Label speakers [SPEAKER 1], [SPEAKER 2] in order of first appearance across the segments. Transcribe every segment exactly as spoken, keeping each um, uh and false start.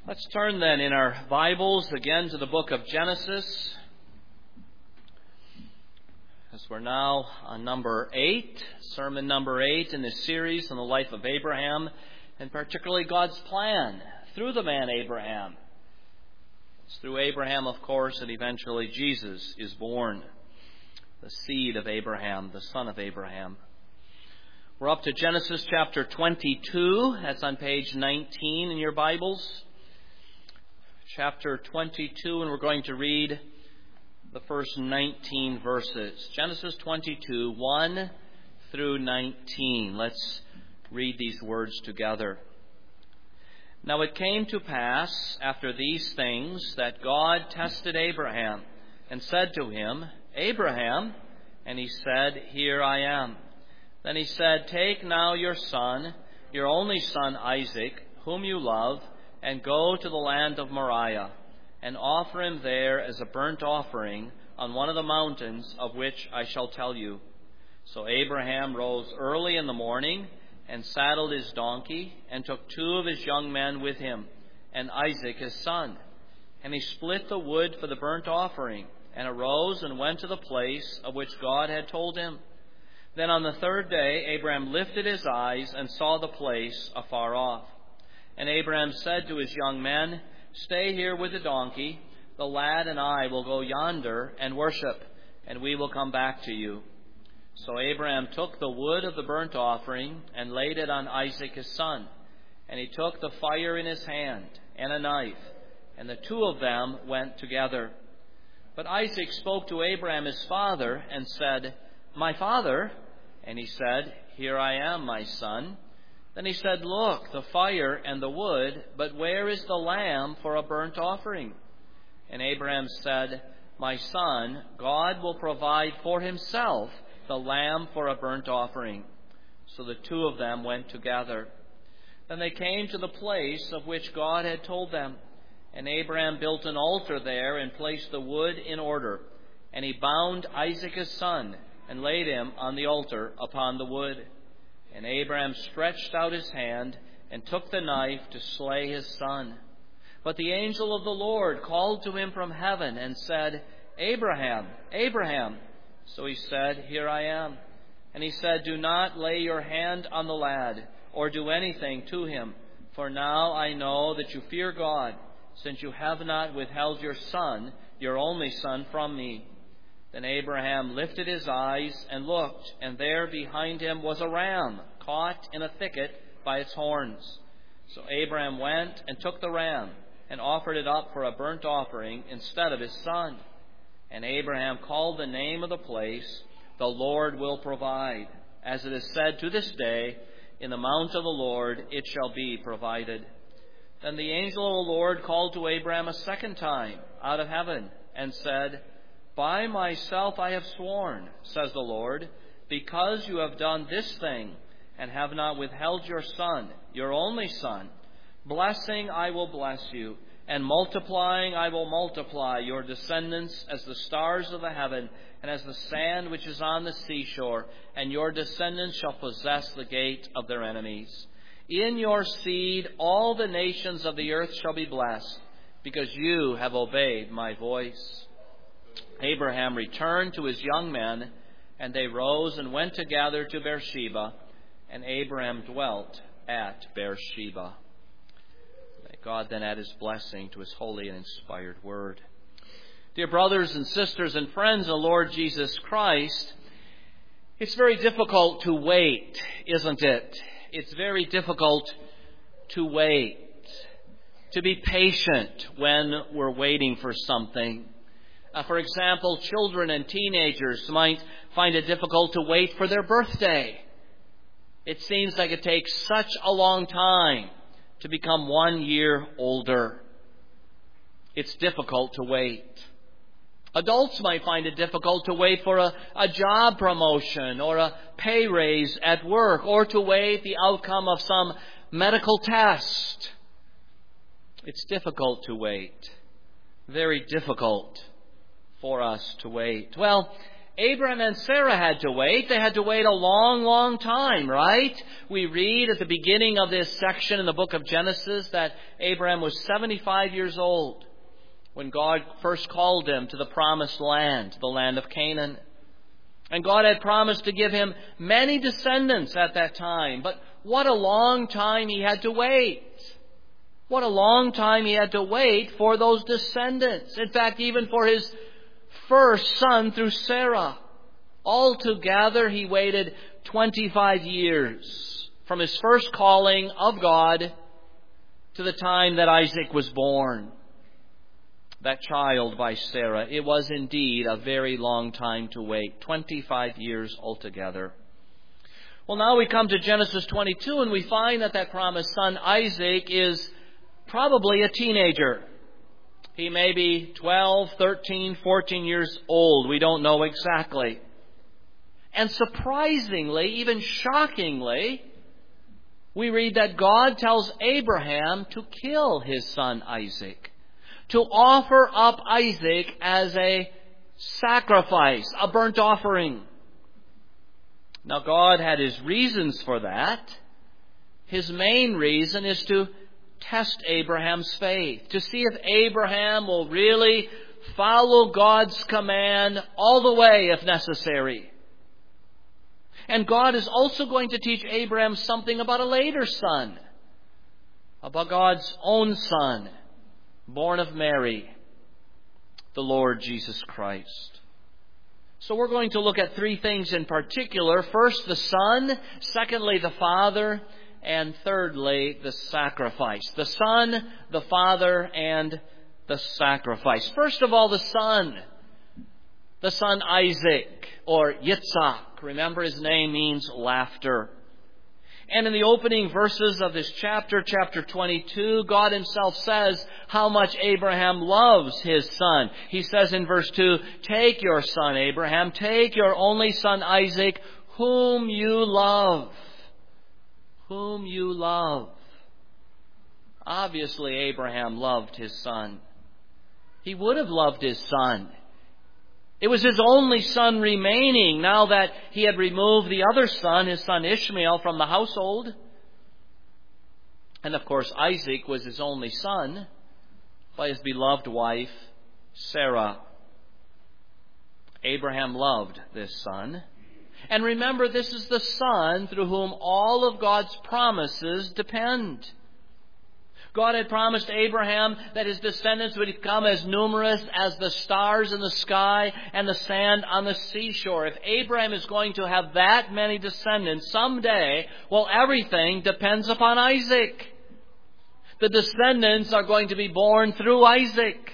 [SPEAKER 1] Let's turn then in our Bibles again to the book of Genesis, as we're now on number eight, sermon number eight in this series on the life of Abraham, and particularly God's plan through the man Abraham. It's through Abraham, of course, that eventually Jesus is born, the seed of Abraham, the son of Abraham. We're up to Genesis chapter twenty-two. That's on page nineteen in your Bibles. Chapter twenty-two, and we're going to read the first nineteen verses. Genesis twenty-two, one through nineteen. Let's read these words together. Now it came to pass after these things that God tested Abraham and said to him, Abraham, and he said, Here I am. Then he said, Take now your son, your only son Isaac, whom you love, and go to the land of Moriah, and offer him there as a burnt offering on one of the mountains of which I shall tell you. So Abraham rose early in the morning, and saddled his donkey, and took two of his young men with him, and Isaac his son. And he split the wood for the burnt offering, and arose and went to the place of which God had told him. Then on the third day Abraham lifted his eyes and saw the place afar off. And Abraham said to his young men, Stay here with the donkey. The lad and I will go yonder and worship, and we will come back to you. So Abraham took the wood of the burnt offering and laid it on Isaac his son. And he took the fire in his hand and a knife, and the two of them went together. But Isaac spoke to Abraham his father and said, My father? And he said, Here I am, my son. Then he said, Look, the fire and the wood, but where is the lamb for a burnt offering? And Abraham said, My son, God will provide for himself the lamb for a burnt offering. So the two of them went together. Then they came to the place of which God had told them. And Abraham built an altar there and placed the wood in order. And he bound Isaac his son and laid him on the altar upon the wood. And Abraham stretched out his hand and took the knife to slay his son. But the angel of the Lord called to him from heaven and said, Abraham, Abraham. So he said, Here I am. And he said, Do not lay your hand on the lad or do anything to him. For now I know that you fear God, since you have not withheld your son, your only son, from me. Then Abraham lifted his eyes and looked, and there behind him was a ram caught in a thicket by its horns. So Abraham went and took the ram and offered it up for a burnt offering instead of his son. And Abraham called the name of the place, The Lord Will Provide. As it is said to this day, In the mount of the Lord it shall be provided. Then the angel of the Lord called to Abraham a second time out of heaven and said, By myself I have sworn, says the Lord, because you have done this thing and have not withheld your son, your only son. Blessing I will bless you, and multiplying I will multiply your descendants as the stars of the heaven and as the sand which is on the seashore, and your descendants shall possess the gate of their enemies. In your seed all the nations of the earth shall be blessed, because you have obeyed my voice. Abraham returned to his young men, and they rose and went together to Beersheba, and Abraham dwelt at Beersheba. May God then add his blessing to his holy and inspired word. Dear brothers and sisters and friends in the Lord Jesus Christ, it's very difficult to wait, isn't it? It's very difficult to wait, to be patient when we're waiting for something. Uh, for example, children and teenagers might find it difficult to wait for their birthday. It seems like it takes such a long time to become one year older. It's difficult to wait. Adults might find it difficult to wait for a, a job promotion or a pay raise at work, or to wait the outcome of some medical test. It's difficult to wait. Very difficult for us to wait. Well, Abraham and Sarah had to wait. They had to wait a long, long time, right? We read at the beginning of this section in the book of Genesis that Abraham was seventy-five years old when God first called him to the promised land, the land of Canaan. And God had promised to give him many descendants at that time. But what a long time he had to wait. What a long time he had to wait for those descendants. In fact, even for his first son through Sarah. Altogether, he waited twenty-five years from his first calling of God to the time that Isaac was born. That child by Sarah. It was indeed a very long time to wait. twenty-five years altogether. Well, now we come to Genesis twenty-two and we find that that promised son Isaac is probably a teenager. He may be twelve, thirteen, fourteen years old. We don't know exactly. And surprisingly, even shockingly, we read that God tells Abraham to kill his son Isaac, to offer up Isaac as a sacrifice, a burnt offering. Now, God had his reasons for that. His main reason is to test Abraham's faith, to see if Abraham will really follow God's command all the way if necessary. And God is also going to teach Abraham something about a later son, about God's own son, born of Mary, the Lord Jesus Christ. So we're going to look at three things in particular. First, the Son. Secondly, the Father. And thirdly, the sacrifice. The Son, the Father, and the sacrifice. First of all, the Son. The son Isaac, or Yitzhak. Remember, his name means laughter. And in the opening verses of this chapter, chapter twenty-two, God himself says how much Abraham loves his son. He says in verse two, "Take your son, Abraham, take your only son, Isaac, whom you love." Whom you love. Obviously, Abraham loved his son. He would have loved his son. It was his only son remaining now that he had removed the other son, his son Ishmael, from the household. And of course, Isaac was his only son by his beloved wife, Sarah. Abraham loved this son. And remember, this is the son through whom all of God's promises depend. God had promised Abraham that his descendants would become as numerous as the stars in the sky and the sand on the seashore. If Abraham is going to have that many descendants someday, well, everything depends upon Isaac. The descendants are going to be born through Isaac.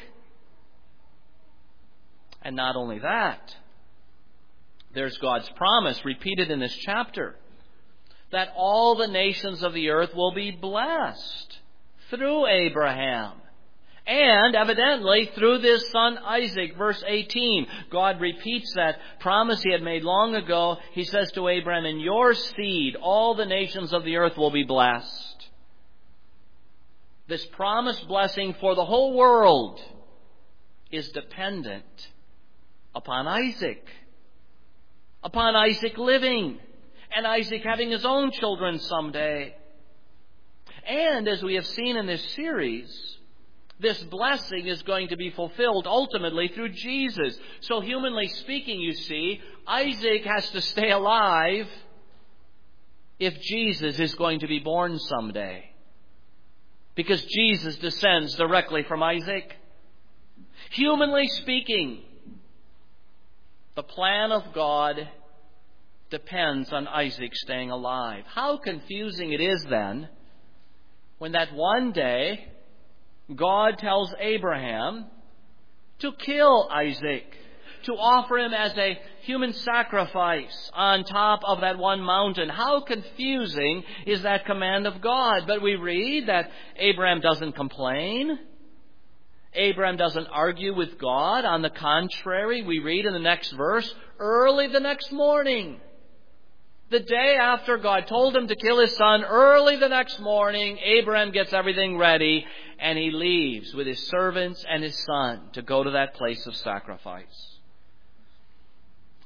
[SPEAKER 1] And not only that, there's God's promise repeated in this chapter that all the nations of the earth will be blessed through Abraham. And evidently through this son Isaac. Verse eighteen, God repeats that promise he had made long ago. He says to Abraham, "In your seed all the nations of the earth will be blessed." This promised blessing for the whole world is dependent upon Isaac. Upon Isaac living, and Isaac having his own children someday. And as we have seen in this series, this blessing is going to be fulfilled ultimately through Jesus. So humanly speaking, you see, Isaac has to stay alive if Jesus is going to be born someday. Because Jesus descends directly from Isaac. Humanly speaking, the plan of God depends on Isaac staying alive. How confusing it is then when that one day God tells Abraham to kill Isaac, to offer him as a human sacrifice on top of that one mountain. How confusing is that command of God? But we read that Abraham doesn't complain. Abraham doesn't argue with God. On the contrary, we read in the next verse, early the next morning, the day after God told him to kill his son, early the next morning, Abraham gets everything ready and he leaves with his servants and his son to go to that place of sacrifice.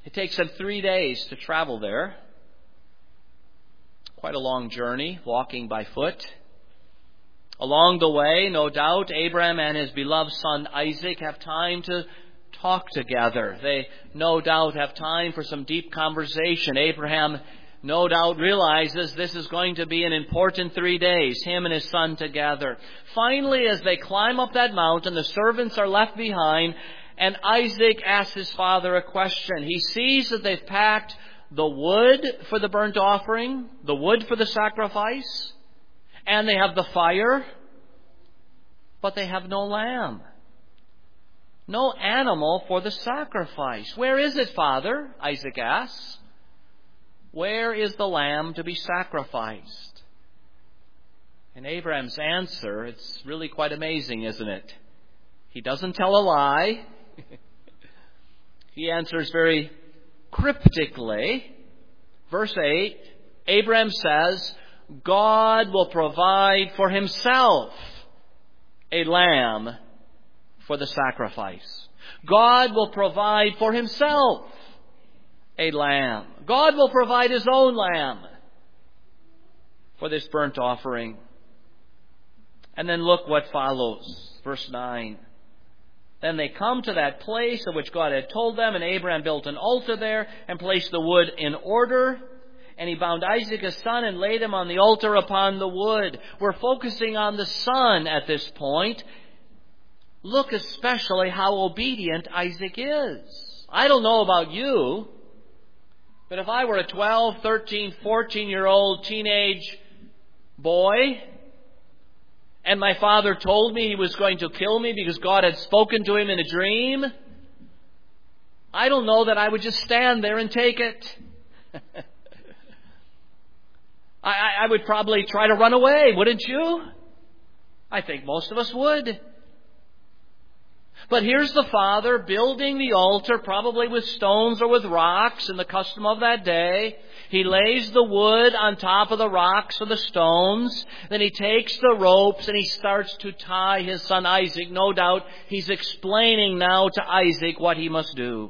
[SPEAKER 1] It takes them three days to travel there. Quite a long journey, walking by foot. Along the way, no doubt, Abraham and his beloved son Isaac have time to talk together. They no doubt have time for some deep conversation. Abraham no doubt realizes this is going to be an important three days, him and his son together. Finally, as they climb up that mountain, the servants are left behind, and Isaac asks his father a question. He sees that they've packed the wood for the burnt offering, the wood for the sacrifice, and they have the fire, but they have no lamb. No animal for the sacrifice. Where is it, Father? Isaac asks. Where is the lamb to be sacrificed? And Abraham's answer, it's really quite amazing, isn't it? He doesn't tell a lie. He answers very cryptically. Verse eight, Abraham says, God will provide for himself a lamb for the sacrifice. God will provide for himself a lamb. God will provide his own lamb for this burnt offering. And then look what follows. Verse nine. Then they come to that place of which God had told them, and Abraham built an altar there and placed the wood in order. And he bound Isaac his son and laid him on the altar upon the wood. We're focusing on the son at this point. Look especially how obedient Isaac is. I don't know about you, but if I were a twelve, thirteen, fourteen-year-old teenage boy, and my father told me he was going to kill me because God had spoken to him in a dream, I don't know that I would just stand there and take it. I, I would probably try to run away, wouldn't you? I think most of us would. But here's the father building the altar, probably with stones or with rocks in the custom of that day. He lays the wood on top of the rocks or the stones. Then he takes the ropes and he starts to tie his son Isaac. No doubt he's explaining now to Isaac what he must do.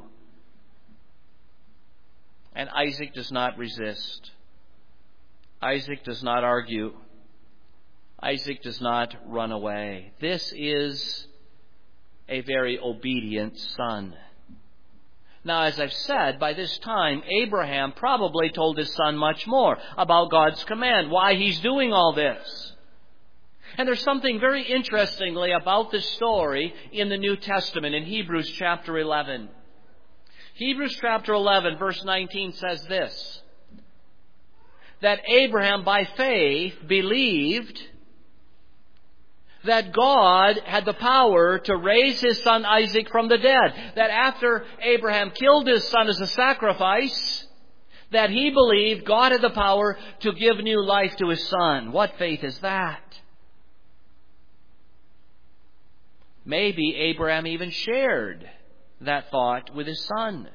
[SPEAKER 1] And Isaac does not resist. Isaac does not argue. Isaac does not run away. This is a very obedient son. Now, as I've said, by this time, Abraham probably told his son much more about God's command, why he's doing all this. And there's something very interestingly about this story in the New Testament, in Hebrews chapter eleven. Hebrews chapter eleven, verse nineteen says this, that Abraham, by faith, believed that God had the power to raise his son Isaac from the dead. That after Abraham killed his son as a sacrifice, that he believed God had the power to give new life to his son. What faith is that? Maybe Abraham even shared that thought with his son.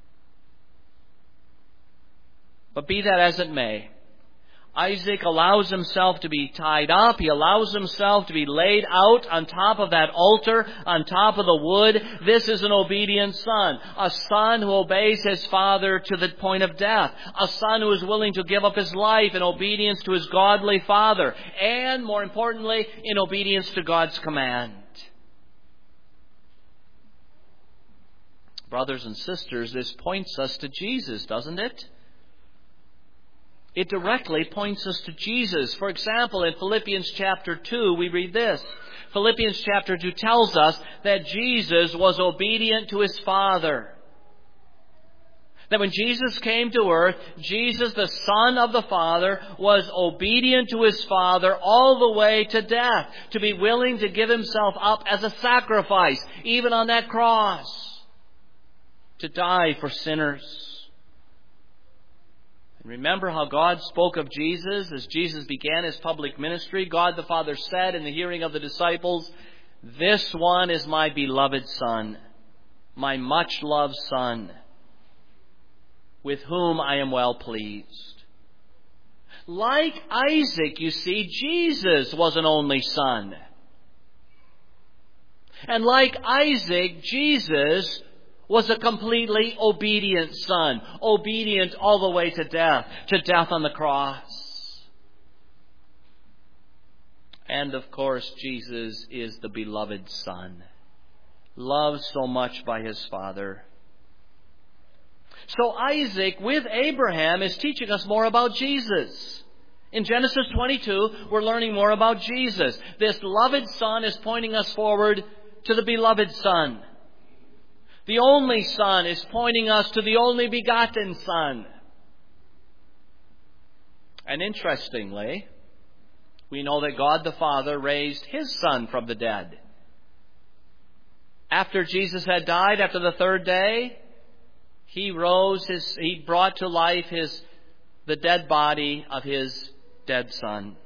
[SPEAKER 1] But be that as it may, Isaac allows himself to be tied up. He allows himself to be laid out on top of that altar, on top of the wood. This is an obedient son. A son who obeys his father to the point of death. A son who is willing to give up his life in obedience to his godly father. And, more importantly, in obedience to God's command. Brothers and sisters, this points us to Jesus, doesn't it? It directly points us to Jesus. For example, in Philippians chapter two, we read this. Philippians chapter two tells us that Jesus was obedient to his Father. That when Jesus came to earth, Jesus, the Son of the Father, was obedient to his Father all the way to death. To be willing to give himself up as a sacrifice, even on that cross. To die for sinners. Remember how God spoke of Jesus as Jesus began his public ministry. God the Father said in the hearing of the disciples, "This one is my beloved Son, my much loved Son, with whom I am well pleased." Like Isaac, you see, Jesus was an only son. And like Isaac, Jesus was a completely obedient Son, obedient all the way to death, to death on the cross. And of course, Jesus is the beloved Son, loved so much by His Father. So Isaac, with Abraham, is teaching us more about Jesus. In Genesis twenty-two, we're learning more about Jesus. This loved Son is pointing us forward to the beloved Son. The only Son is pointing us to the only begotten Son. And interestingly, we know that God the Father raised His Son from the dead. After Jesus had died, after the third day, He rose his, He brought to life his, the dead body of His dead Son.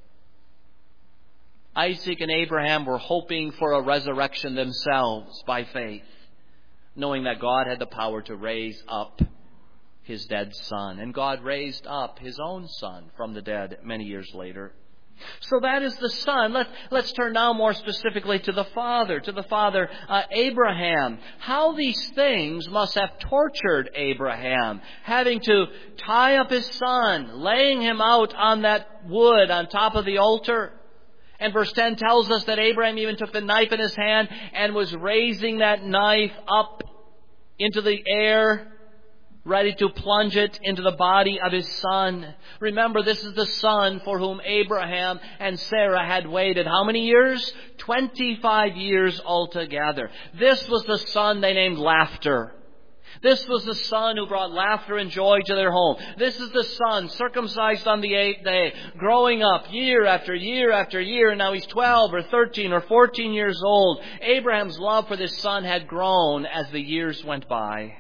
[SPEAKER 1] Isaac and Abraham were hoping for a resurrection themselves by faith, knowing that God had the power to raise up His dead Son. And God raised up His own Son from the dead many years later. So that is the Son. Let, let's turn now more specifically to the Father, to the Father uh, Abraham. How these things must have tortured Abraham, having to tie up his son, laying him out on that wood on top of the altar. And verse ten tells us that Abraham even took the knife in his hand and was raising that knife up into the air, ready to plunge it into the body of his son. Remember, this is the son for whom Abraham and Sarah had waited. How many years? twenty-five years altogether. This was the son they named Laughter. This was the son who brought laughter and joy to their home. This is the son circumcised on the eighth day, growing up year after year after year, and now he's twelve or thirteen or fourteen years old. Abraham's love for this son had grown as the years went by.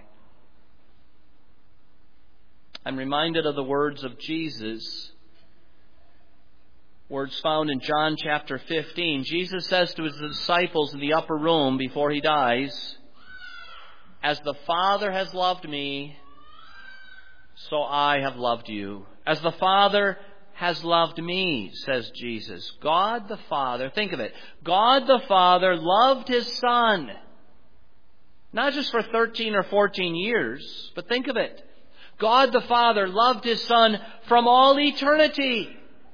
[SPEAKER 1] I'm reminded of the words of Jesus, words found in John chapter fifteen. Jesus says to His disciples in the upper room before He dies, "As the Father has loved me, so I have loved you. As the Father has loved me," says Jesus. God the Father, think of it. God the Father loved His Son. Not just for thirteen or fourteen years, but think of it. God the Father loved His Son from all eternity.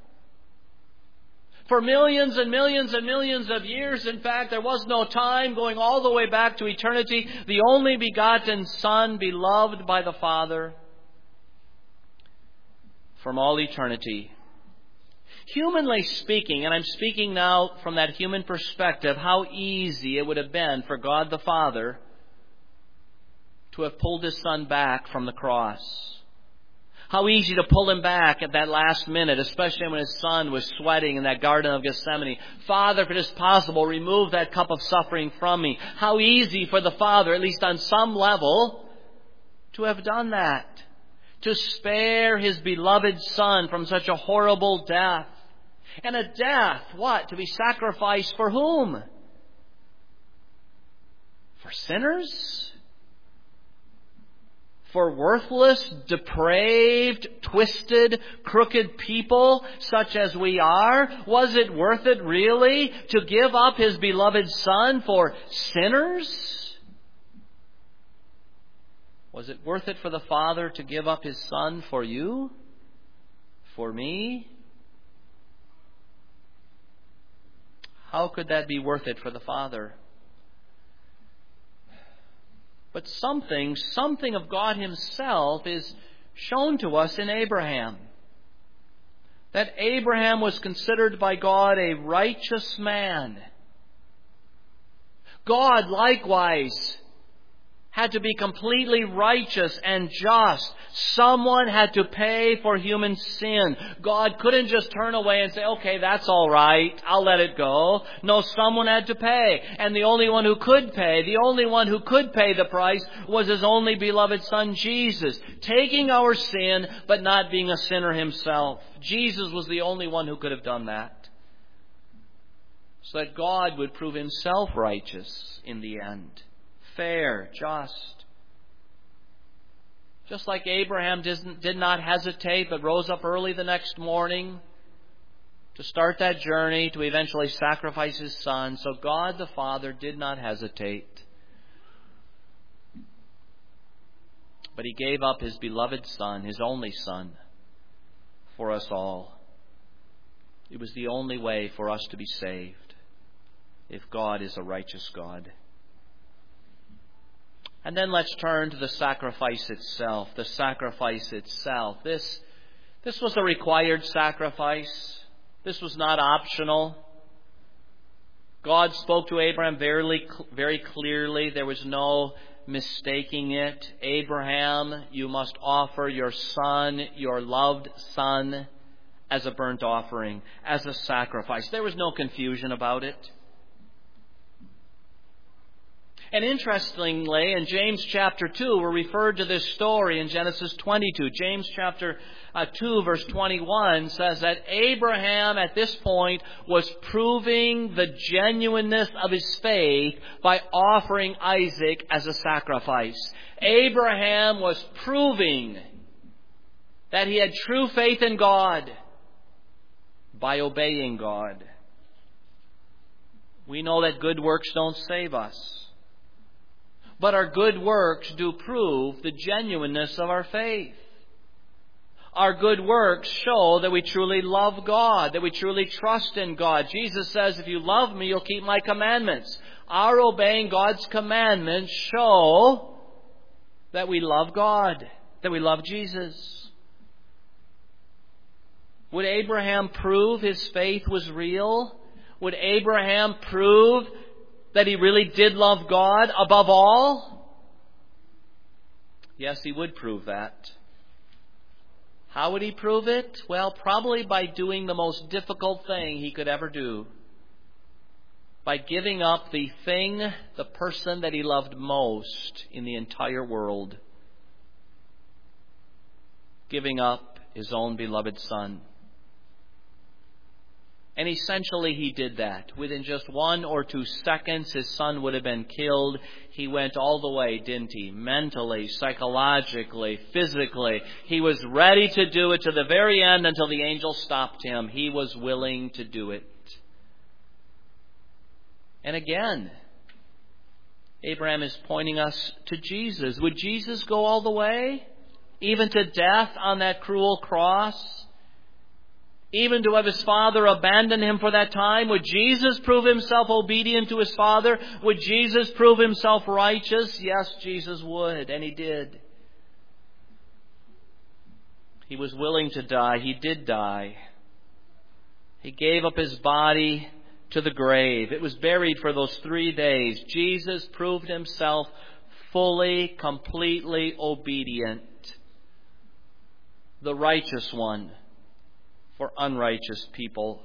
[SPEAKER 1] For millions and millions and millions of years, in fact, there was no time, going all the way back to eternity, the only begotten Son, beloved by the Father, from all eternity. Humanly speaking, and I'm speaking now from that human perspective, how easy it would have been for God the Father to have pulled His Son back from the cross. How easy to pull Him back at that last minute, especially when His Son was sweating in that Garden of Gethsemane. "Father, if it is possible, remove that cup of suffering from me." How easy for the Father, at least on some level, to have done that. To spare His beloved Son from such a horrible death. And a death, what? To be sacrificed for whom? For sinners? For worthless, depraved, twisted, crooked people such as we are? Was it worth it really to give up His beloved Son for sinners? Was it worth it for the Father to give up His Son for you? For me? How could that be worth it for the Father? But something, something of God Himself is shown to us in Abraham. That Abraham was considered by God a righteous man. God likewise had to be completely righteous and just. Someone had to pay for human sin. God couldn't just turn away and say, "Okay, that's all right, I'll let it go." No, someone had to pay. And the only one who could pay, the only one who could pay the price was His only beloved Son, Jesus, taking our sin but not being a sinner Himself. Jesus was the only one who could have done that, so that God would prove Himself righteous in the end. Fair, just. Just like Abraham did not hesitate, but rose up early the next morning to start that journey to eventually sacrifice His Son, so God the Father did not hesitate But He gave up His beloved Son, His only Son, for us all. It was the only way for us to be saved, if God is a righteous God. And then let's turn to the sacrifice itself. The sacrifice itself. This, this was a required sacrifice. This was not optional. God spoke to Abraham very, very clearly. There was no mistaking it. Abraham, you must offer your son, your loved son, as a burnt offering, as a sacrifice. There was no confusion about it. And interestingly, in James chapter two, we're referred to this story in Genesis twenty-two. James chapter uh, two, verse twenty-one says that Abraham at this point was proving the genuineness of his faith by offering Isaac as a sacrifice. Abraham was proving that he had true faith in God by obeying God. We know that good works don't save us. But our good works do prove the genuineness of our faith. Our good works show that we truly love God, that we truly trust in God. Jesus says, if you love me, you'll keep my commandments. Our obeying God's commandments show that we love God, that we love Jesus. Would Abraham prove his faith was real? Would Abraham prove that he really did love God above all? Yes, he would prove that. How would he prove it? Well, probably by doing the most difficult thing he could ever do. By giving up the thing, the person that he loved most in the entire world. Giving up his own beloved son. And essentially he did that. Within just one or two seconds, his son would have been killed. He went all the way, didn't he? Mentally, psychologically, physically. He was ready to do it to the very end until the angel stopped him. He was willing to do it. And again, Abraham is pointing us to Jesus. Would Jesus go all the way? Even to death on that cruel cross? Even to have his father abandon him for that time? Would Jesus prove himself obedient to his father? Would Jesus prove himself righteous? Yes, Jesus would, and he did. He was willing to die. He did die. He gave up his body to the grave. It was buried for those three days. Jesus proved himself fully, completely obedient. The righteous one for unrighteous people.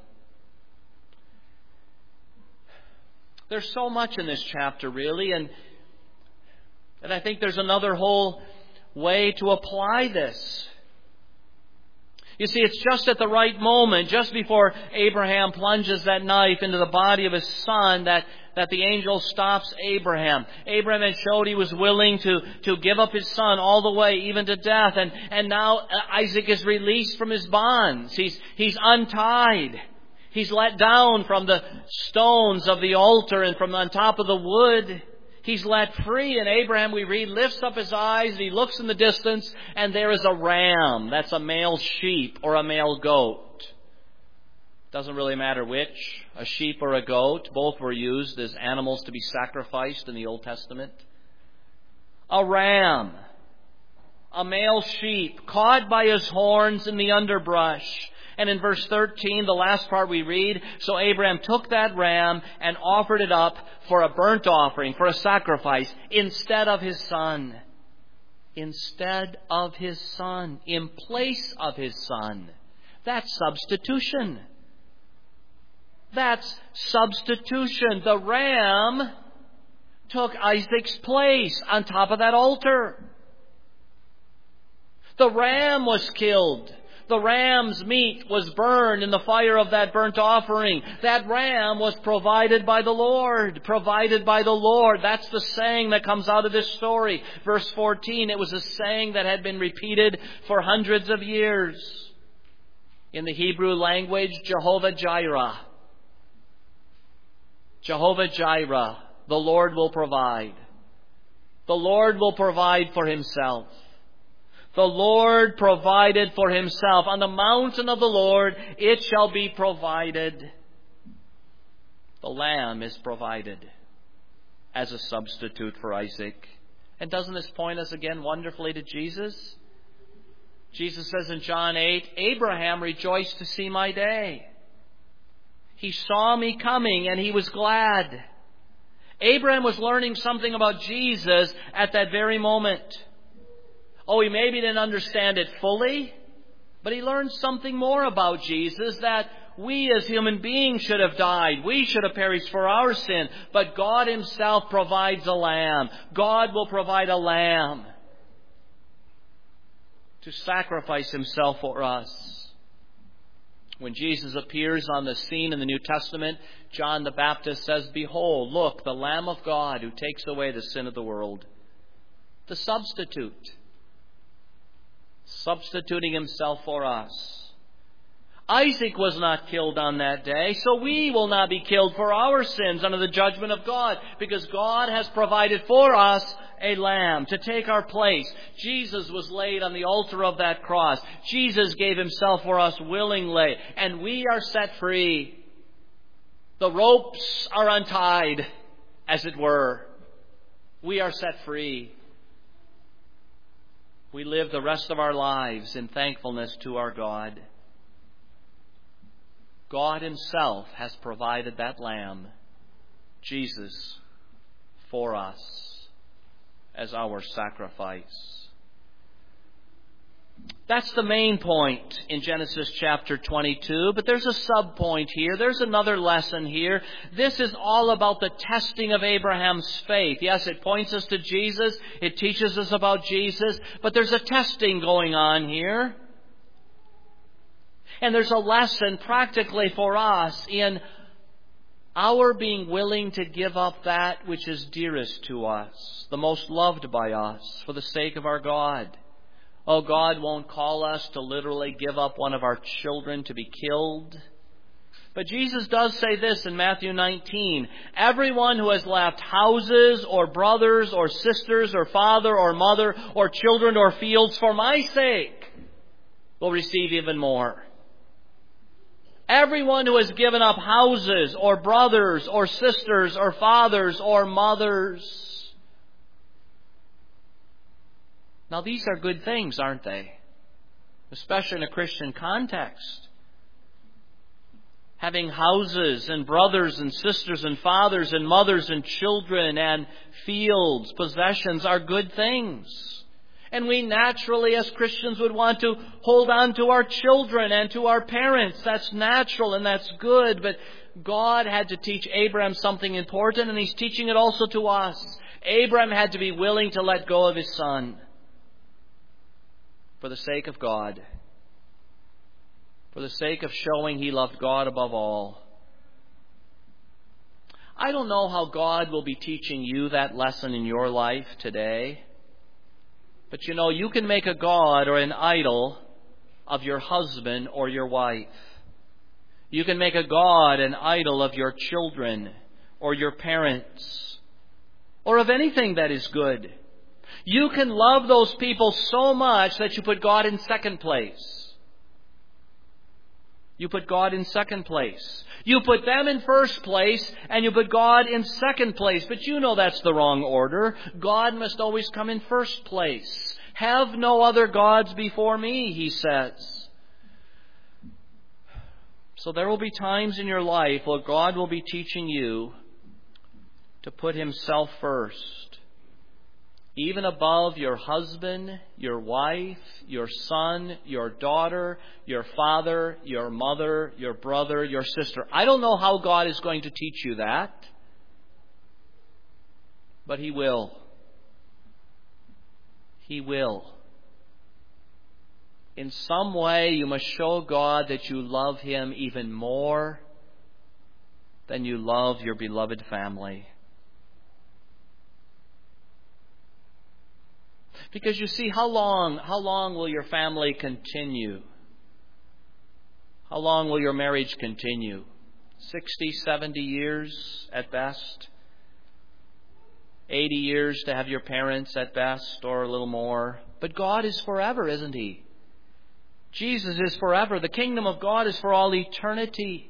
[SPEAKER 1] There's so much in this chapter, really, and, and I think there's another whole way to apply this. You see, it's just at the right moment, just before Abraham plunges that knife into the body of his son, that, that the angel stops Abraham. Abraham had showed he was willing to, to give up his son all the way, even to death. And, and now Isaac is released from his bonds. He's, he's untied. He's let down from the stones of the altar and from on top of the wood. He's let free, and Abraham, we read, lifts up his eyes, and he looks in the distance, and there is a ram. That's a male sheep or a male goat. Doesn't really matter which, a sheep or a goat. Both were used as animals to be sacrificed in the Old Testament. A ram, a male sheep, caught by his horns in the underbrush. And in verse thirteen, the last part we read, so Abraham took that ram and offered it up for a burnt offering, for a sacrifice, instead of his son. Instead of his son. In place of his son. That's substitution. That's substitution. The ram took Isaac's place on top of that altar. The ram was killed. The ram's meat was burned in the fire of that burnt offering. That ram was provided by the Lord. Provided by the Lord. That's the saying that comes out of this story. Verse fourteen, it was a saying that had been repeated for hundreds of years. In the Hebrew language, Jehovah Jireh. Jehovah Jireh. The Lord will provide. The Lord will provide for himself. The Lord provided for himself. On the mountain of the Lord it shall be provided. The lamb is provided as a substitute for Isaac. And doesn't this point us again wonderfully to Jesus? Jesus says in John eight, Abraham rejoiced to see my day. He saw me coming and he was glad. Abraham was learning something about Jesus at that very moment. Oh, he maybe didn't understand it fully, but he learned something more about Jesus, that we as human beings should have died. We should have perished for our sin. But God himself provides a lamb. God will provide a lamb to sacrifice himself for us. When Jesus appears on the scene in the New Testament, John the Baptist says, Behold, look, the Lamb of God who takes away the sin of the world. The substitute. Substituting himself for us. Isaac was not killed on that day, so we will not be killed for our sins under the judgment of God, because God has provided for us a lamb to take our place. Jesus was laid on the altar of that cross. Jesus gave himself for us willingly, and we are set free. The ropes are untied, as it were. We are set free. We live the rest of our lives in thankfulness to our God. God himself has provided that lamb, Jesus, for us as our sacrifice. That's the main point in Genesis chapter twenty-two, but there's a sub-point here. There's another lesson here. This is all about the testing of Abraham's faith. Yes, it points us to Jesus. It teaches us about Jesus, but there's a testing going on here. And there's a lesson practically for us in our being willing to give up that which is dearest to us, the most loved by us, for the sake of our God. Oh, God won't call us to literally give up one of our children to be killed. But Jesus does say this in Matthew nineteen, Everyone who has left houses or brothers or sisters or father or mother or children or fields for my sake will receive even more. Everyone who has given up houses or brothers or sisters or fathers or mothers. Now these are good things, aren't they? Especially in a Christian context. Having houses and brothers and sisters and fathers and mothers and children and fields, possessions are good things. And we naturally, as Christians, would want to hold on to our children and to our parents. That's natural and that's good. But God had to teach Abraham something important, and he's teaching it also to us. Abraham had to be willing to let go of his son for the sake of God, for the sake of showing he loved God above all. I don't know how God will be teaching you that lesson in your life today. But you know, you can make a god or an idol of your husband or your wife. You can make a god, an idol of your children or your parents, or of anything that is good. You can love those people so much that you put God in second place. You put God in second place. You put them in first place, and you put God in second place. But you know that's the wrong order. God must always come in first place. Have no other gods before me, he says. So there will be times in your life where God will be teaching you to put himself first, even above your husband, your wife, your son, your daughter, your father, your mother, your brother, your sister. I don't know how God is going to teach you that, but he will. He will. In some way, you must show God that you love him even more than you love your beloved family. Because you see, how long, how long will your family continue? How long will your marriage continue? Sixty, seventy years at best? Eighty years to have your parents at best, or a little more? But God is forever, isn't He? Jesus is forever. The kingdom of God is for all eternity.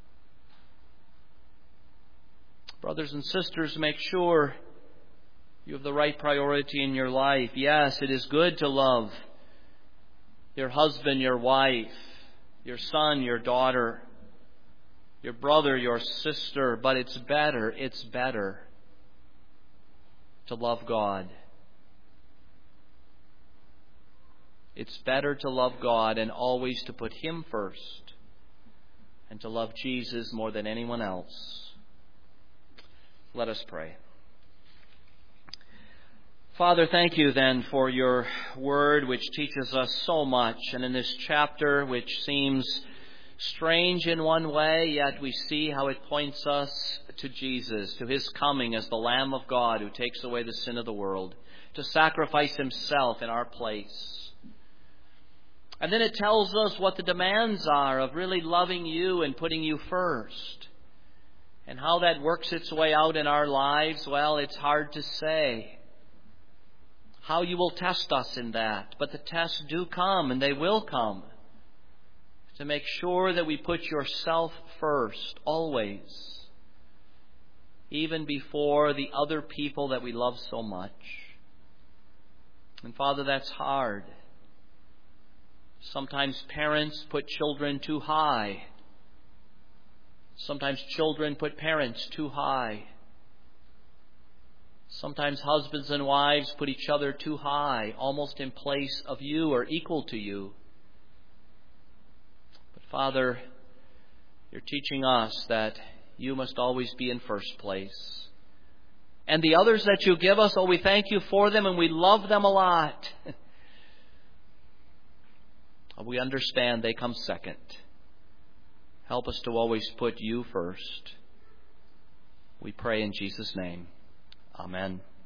[SPEAKER 1] Brothers and sisters, make sure you have the right priority in your life. Yes, it is good to love your husband, your wife, your son, your daughter, your brother, your sister, but it's better, it's better to love God. It's better to love God and always to put Him first and to love Jesus more than anyone else. Let us pray. Father, thank you then for your word which teaches us so much. And in this chapter, which seems strange in one way, yet we see how it points us to Jesus, to His coming as the Lamb of God who takes away the sin of the world, to sacrifice Himself in our place. And then it tells us what the demands are of really loving you and putting you first. And how that works its way out in our lives, well, it's hard to say. How you will test us in that. But the tests do come, and they will come. To make sure that we put yourself first, always. Even before the other people that we love so much. And Father, that's hard. Sometimes parents put children too high. Sometimes children put parents too high. Sometimes husbands and wives put each other too high, almost in place of you or equal to you. But Father, you're teaching us that you must always be in first place. And the others that you give us, oh, we thank you for them and we love them a lot. We understand they come second. Help us to always put you first. We pray in Jesus' name. Amen.